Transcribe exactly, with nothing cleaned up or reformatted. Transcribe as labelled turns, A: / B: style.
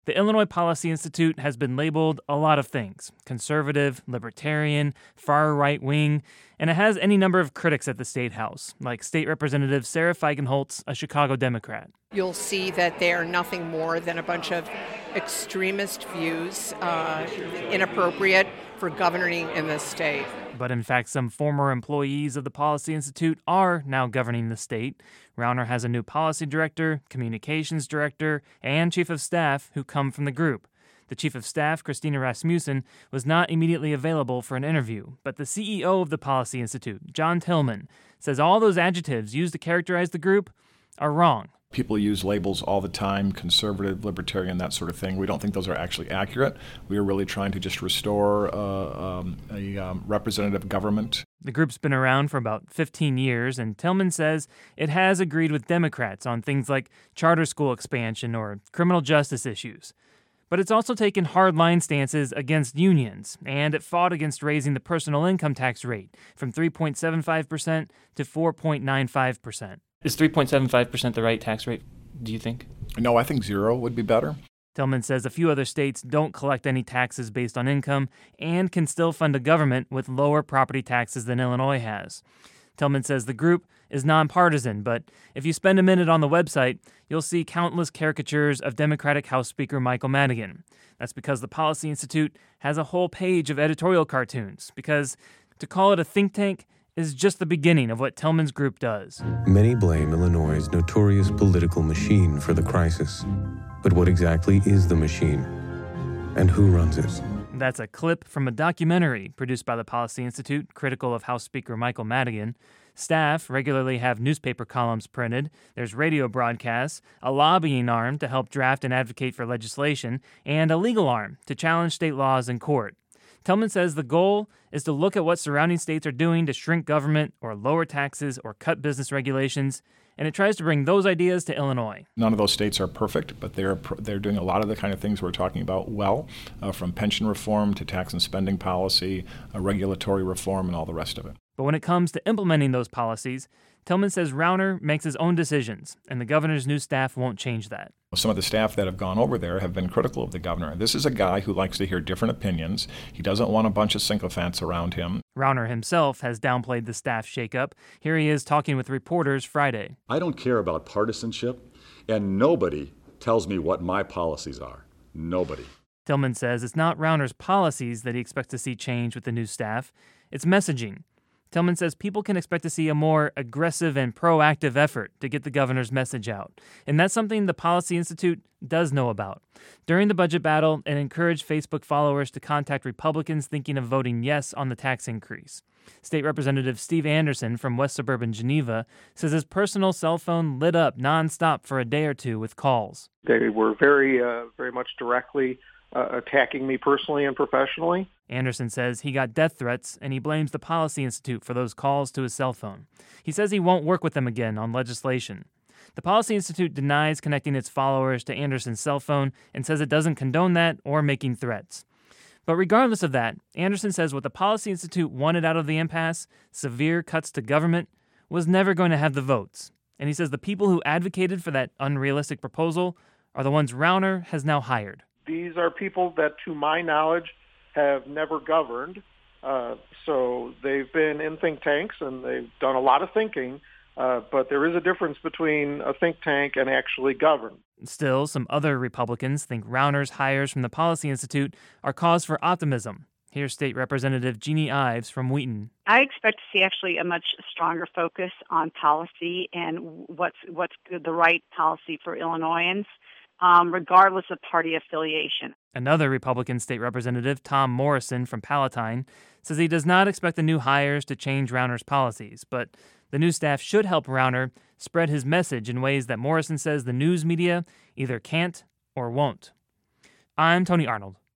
A: The Illinois Policy Institute has been labeled a lot of things: conservative, libertarian, far right-wing, and it has any number of critics at the State House, like State Representative Sarah Feigenholtz, a Chicago Democrat.
B: You'll see that they are nothing more than a bunch of extremist views, uh, inappropriate for governing in this state.
A: But in fact, some former employees of the Policy Institute are now governing the state. Rauner has a new policy director, communications director, and chief of staff who come from the group. The chief of staff, Christina Rasmussen, was not immediately available for an interview, but the C E O of the Policy Institute, John Tillman, says all those adjectives used to characterize the group are wrong.
C: People use labels all the time, conservative, libertarian, that sort of thing. We don't think those are actually accurate. We are really trying to just restore uh, um, a um, representative government.
A: The group's been around for about fifteen years, and Tillman says it has agreed with Democrats on things like charter school expansion or criminal justice issues. But it's also taken hard-line stances against unions, and it fought against raising the personal income tax rate from three point seven five percent to four point nine five percent. Is three point seven five percent the right tax rate, do you think?
C: No, I think zero would be better.
A: Tillman says a few other states don't collect any taxes based on income and can still fund a government with lower property taxes than Illinois has. Tillman says the group is nonpartisan, but if you spend a minute on the website, you'll see countless caricatures of Democratic House Speaker Michael Madigan. That's because the Policy Institute has a whole page of editorial cartoons, because to call it a think tank is just the beginning of what Tillman's group does.
D: Many blame Illinois' notorious political machine for the crisis. But what exactly is the machine? And who runs it?
A: That's a clip from a documentary produced by the Policy Institute, critical of House Speaker Michael Madigan. Staff regularly have newspaper columns printed, there's radio broadcasts, a lobbying arm to help draft and advocate for legislation, and a legal arm to challenge state laws in court. Tillman says the goal is to look at what surrounding states are doing to shrink government or lower taxes or cut business regulations, and it tries to bring those ideas to Illinois.
C: None of those states are perfect, but they're they're doing a lot of the kind of things we're talking about well, uh, from pension reform to tax and spending policy, uh, regulatory reform, and all the rest of it.
A: But when it comes to implementing those policies, Tillman says Rauner makes his own decisions, and the governor's new staff won't change that.
C: Some of the staff that have gone over there have been critical of the governor. This is a guy who likes to hear different opinions. He doesn't want a bunch of sycophants around him.
A: Rauner himself has downplayed the staff shakeup. Here he is talking with reporters Friday.
E: I don't care about partisanship, and nobody tells me what my policies are. Nobody.
A: Tillman says it's not Rauner's policies that he expects to see change with the new staff. It's messaging. Tillman says people can expect to see a more aggressive and proactive effort to get the governor's message out. And that's something the Policy Institute does know about. During the budget battle, it encouraged Facebook followers to contact Republicans thinking of voting yes on the tax increase. State Representative Steve Anderson from West Suburban Geneva says his personal cell phone lit up nonstop for a day or two with calls.
F: They were very, uh, very much directly uh, attacking me personally and professionally.
A: Anderson says he got death threats, and he blames the Policy Institute for those calls to his cell phone. He says he won't work with them again on legislation. The Policy Institute denies connecting its followers to Anderson's cell phone and says it doesn't condone that or making threats. But regardless of that, Anderson says what the Policy Institute wanted out of the impasse, severe cuts to government, was never going to have the votes. And he says the people who advocated for that unrealistic proposal are the ones Rauner has now hired.
F: These are people that, to my knowledge, have never governed. Uh, so they've been in think tanks and they've done a lot of thinking, uh, but there is a difference between a think tank and actually govern.
A: Still, some other Republicans think Rauner's hires from the Policy Institute are cause for optimism. Here's State Representative Jeannie Ives from Wheaton.
G: I expect to see actually a much stronger focus on policy and what's what's the right policy for Illinoisans, um, regardless of party affiliation.
A: Another Republican state representative, Tom Morrison from Palatine, says he does not expect the new hires to change Rauner's policies, but the new staff should help Rauner spread his message in ways that Morrison says the news media either can't or won't. I'm Tony Arnold.